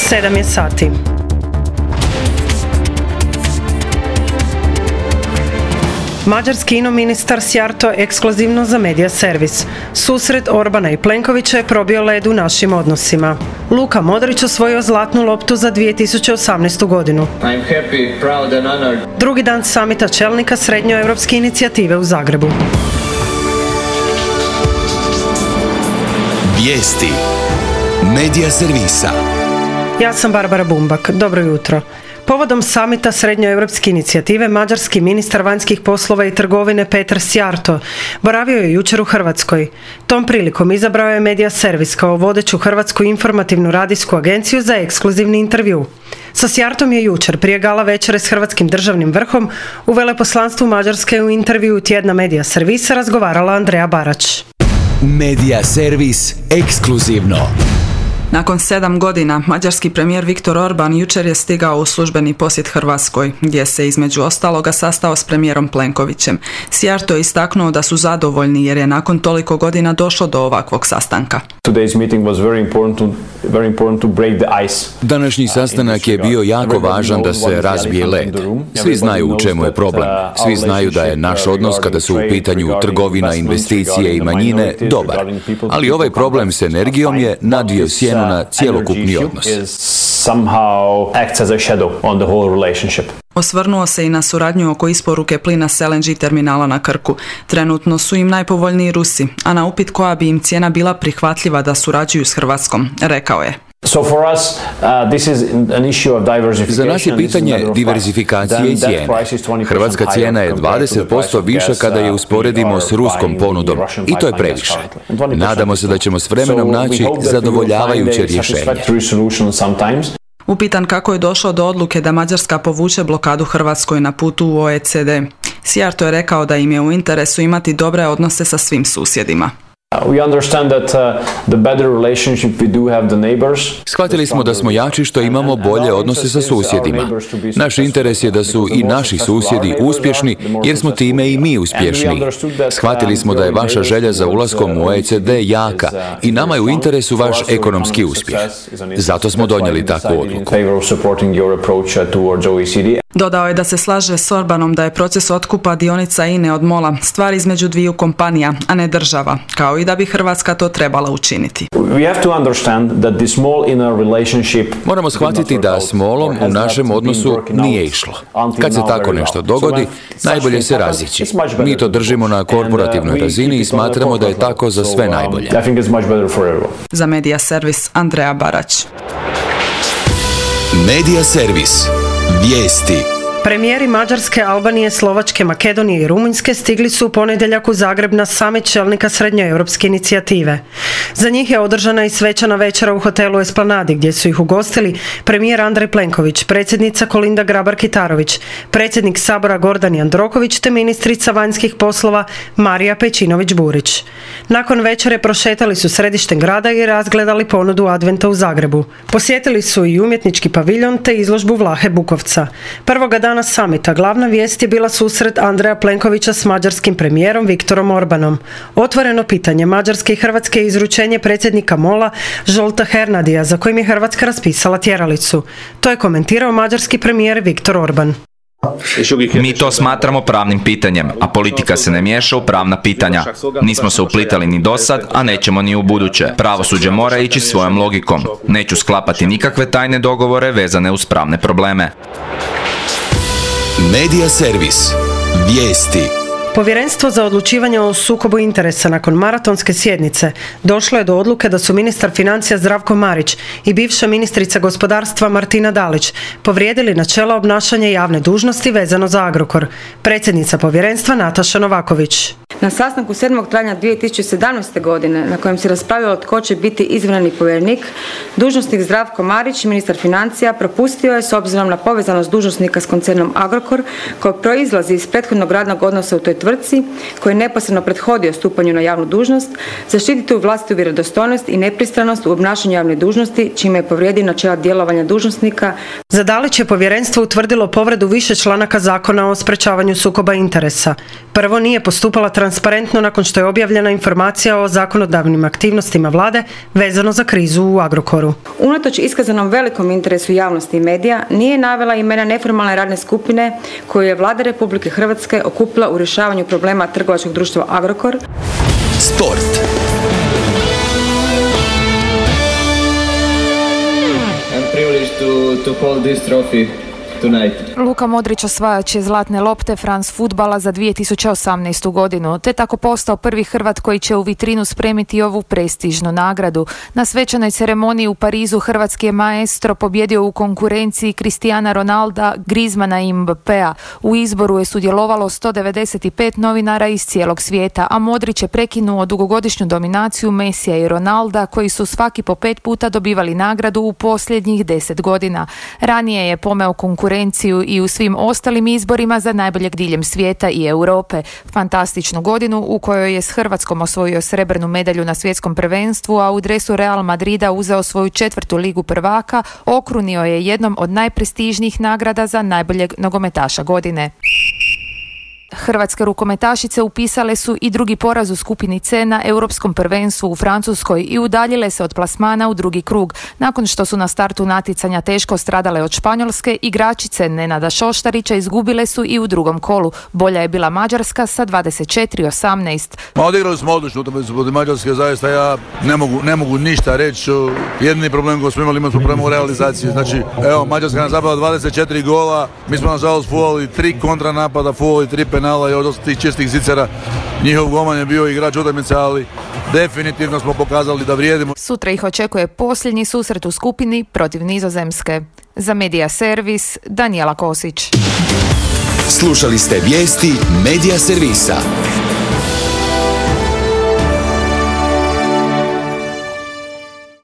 7 je sati. Mađarski inoministar Szijjártó ekskluzivno za Media Servis. Susret Orbana i Plenkovića je probio led u našim odnosima. Luka Modrić osvojio zlatnu loptu za 2018. godinu. I'm happy, proud and honored. Drugi dan samita čelnika srednjoevropske inicijative u Zagrebu. Vijesti Media Servisa. Ja sam Barbara Bumbak. Dobro jutro. Povodom samita srednjoevropske inicijative, mađarski ministar vanjskih poslova i trgovine Petar Szijjártó boravio je jučer u Hrvatskoj. Tom prilikom izabrao je Media Servis kao vodeću hrvatsku informativnu radijsku agenciju za ekskluzivni intervju. Sa Szijjártom je jučer prije gala večere s hrvatskim državnim vrhom u veleposlanstvu Mađarske u intervju tjedna Media Servisa razgovarala Andrea Barać. Media Servis ekskluzivno. Nakon 7 godina, mađarski premijer Viktor Orban jučer je stigao u službeni posjet Hrvatskoj, gdje se između ostaloga sastao s premijerom Plenkovićem. Szijjártó je istaknuo da su zadovoljni jer je nakon toliko godina došlo do ovakvog sastanka. Današnji sastanak je bio jako važan da se razbije led. Svi znaju u čemu je problem. Svi znaju da je naš odnos kada su u pitanju trgovina, investicije i manjine dobar. Ali ovaj problem s energijom je nadvio sjenu na cjelokupni odnos. Osvrnuo se i na suradnju oko isporuke plina s LNG terminala na Krku. Trenutno su im najpovoljniji Rusi, a na upit koja bi im cijena bila prihvatljiva da surađuju s Hrvatskom, rekao je. Za nas je pitanje diverzifikacije i cijene. Hrvatska cijena je 20% viša kada je usporedimo s ruskom ponudom i to je previše. Nadamo se da ćemo s vremenom naći zadovoljavajuće rješenje. Upitan kako je došlo do odluke da Mađarska povuče blokadu Hrvatskoj na putu u OECD, Szijjártó je rekao da im je u interesu imati dobre odnose sa svim susjedima. Shvatili smo da smo jači što imamo bolje odnose sa susjedima. Naš interes je da su i naši susjedi uspješni jer smo time i mi uspješni. Shvatili smo da je vaša želja za ulaskom u OECD jaka i nama je u interesu vaš ekonomski uspjeh. Zato smo donijeli takvu odluku. Dodao je da se slaže s Orbanom da je proces otkupa dionica INA-e od MOL-a stvar između dviju kompanija, a ne država, kao i da bi Hrvatska to trebala učiniti. Moramo shvatiti da s MOL-om u našem odnosu nije išlo. Kad se tako nešto dogodi, najbolje se razići. Mi to držimo na korporativnoj razini i smatramo da je tako za sve najbolje. Za Media Servis, Andrea Barać. Media Servis. Vijesti. Premijeri Mađarske, Albanije, Slovačke, Makedonije i Rumunjske stigli su u ponedjeljak u Zagreb na samit čelnika srednjoevropske inicijative. Za njih je održana i svečana večera u hotelu Esplanadi gdje su ih ugostili premijer Andrej Plenković, predsjednica Kolinda Grabar-Kitarović, predsjednik Sabora Gordan Jandroković te ministrica vanjskih poslova Marija Pejčinović-Burić. Nakon večere prošetali su središtem grada i razgledali ponudu adventa u Zagrebu. Posjetili su i umjetnički paviljon te izložbu Vlahe Bukovca. Prvoga dana samita glavna vijest je bila susret Andreja Plenkovića s mađarskim premijerom Viktorom Orbanom. Otvoreno pitanje Mađarske i Hrvatske je izručenje predsjednika MOL-a Zsolta Hernadija, za kojim je Hrvatska raspisala tjeralicu. To je komentirao mađarski premijer Viktor Orban. Mi to smatramo pravnim pitanjem, a politika se ne miješa u pravna pitanja. Nismo se uplitali ni dosad, a nećemo ni u buduće. Pravosuđe mora ići svojom logikom. Neću sklapati nikakve tajne dogovore vezane uz pravne probleme. Media Servis. Vijesti. Povjerenstvo za odlučivanje o sukobu interesa nakon maratonske sjednice došlo je do odluke da su ministar financija Zdravko Marić i bivša ministrica gospodarstva Martina Dalić povrijedili načelo obnašanja javne dužnosti vezano za Agrokor. Predsjednica povjerenstva Nataša Novaković. Na sastanku 7. travnja 2017. godine, na kojem se raspravljalo tko će biti izvanredni povjerenik, dužnosnik Zdravko Marić, ministar financija, propustio je, s obzirom na povezanost dužnosnika s koncernom Agrokor, koja proizlazi iz prethodnog radnog odnosa u toj tvrtci koji je neposredno prethodio stupanju na javnu dužnost, zaštititi vlastitu vjerodostojnost i nepristranost u obnašanju javne dužnosti, čime je povrijedio načela djelovanja dužnosnika. Za Dalić je povjerenstvo utvrdilo povredu više članaka Zakona o sprečavanju sukoba interesa. Prvo, nije postupala transparentno nakon što je objavljena informacija o zakonodavnim aktivnostima vlade vezano za krizu u Agrokoru. Unatoč iskazanom velikom interesu javnosti i medija, nije navela imena neformalne radne skupine koju je vlada Republike Hrvatske okupila u rješavanju problema trgovačkog društva Agrokor. Sport. I'm privileged to hold this trophy tonight. Luka Modrić osvajač je zlatne lopte France fudbala za 2018. godinu, te tako postao prvi Hrvat koji će u vitrinu spremiti ovu prestižnu nagradu. Na svečanoj ceremoniji u Parizu hrvatski je maestro pobjedio u konkurenciji Cristiana Ronalda, Griezmana i Mbappéa. U izboru je sudjelovalo 195 novinara iz cijelog svijeta, a Modrić je prekinuo dugogodišnju dominaciju Messija i Ronalda, koji su svaki po 5 puta dobivali nagradu u posljednjih 10 godina. Ranije je pomeo konkurenciju i u svim ostalim izborima za najboljeg diljem svijeta i Europe. Fantastičnu godinu u kojoj je s Hrvatskom osvojio srebrnu medalju na svjetskom prvenstvu, a u dresu Real Madrida uzeo svoju 4. ligu prvaka, okrunio je jednom od najprestižnijih nagrada za najboljeg nogometaša godine. Hrvatske rukometašice upisale su i drugi poraz u skupini C na Europskom prvenstvu u Francuskoj i udaljile se od plasmana u drugi krug. Nakon što su na startu natjecanja teško stradale od Španjolske, igračice Nenada Šoštarića izgubile su i u drugom kolu. Bolja je bila Mađarska sa 24-18. Odigrali smo odlično protiv Mađarske, zaista ja ne mogu ništa reći. Jedini problem koji smo imali smo problem u realizaciji. Znači, evo, Mađarska nam zabila 24 gola, mi smo nažalost fulali 3 kontranapada, fulali 3 penala i od tih čistih zicera njihov golman je bio igrač utakmice, ali definitivno smo pokazali da vrijedimo. Sutra ih očekuje posljednji susret u skupini protiv Nizozemske. Za Media Servis, Danijela Kosić. Slušali ste vijesti Media Servisa.